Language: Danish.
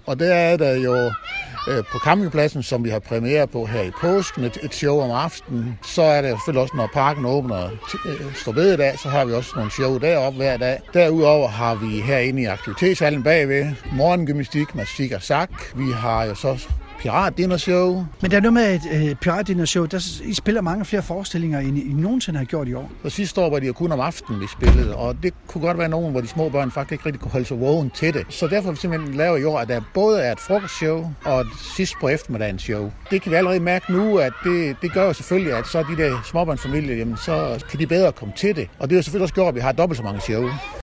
Og der er der jo på campingpladsen, som vi har premiere på her i påsken, et show om aftenen. Så er der selvfølgelig også, når parken åbner står bededag, så har vi også nogle show deroppe hver dag. Derudover har vi herinde i aktivitetshallen bagved morgengymnastik, musik og sak. Vi har jo så piratdinnershow. Men der er noget med et piratdinnershow, I spiller mange flere forestillinger, end I nogensinde har gjort i år. Og sidste år var det jo kun om aftenen, vi spillede, og det kunne godt være nogen, hvor de små børn faktisk ikke rigtig kunne holde sig vågen til det. Så derfor har vi simpelthen lavet i år, at der både er et frokostshow og et sidst på eftermiddagen show. Det kan vi allerede mærke nu, at det gør jo selvfølgelig, at så de der småbørnsfamilier, jamen, så kan de bedre komme til det. Og det er jo selvfølgelig også gjort, at vi har dobbelt så mange show.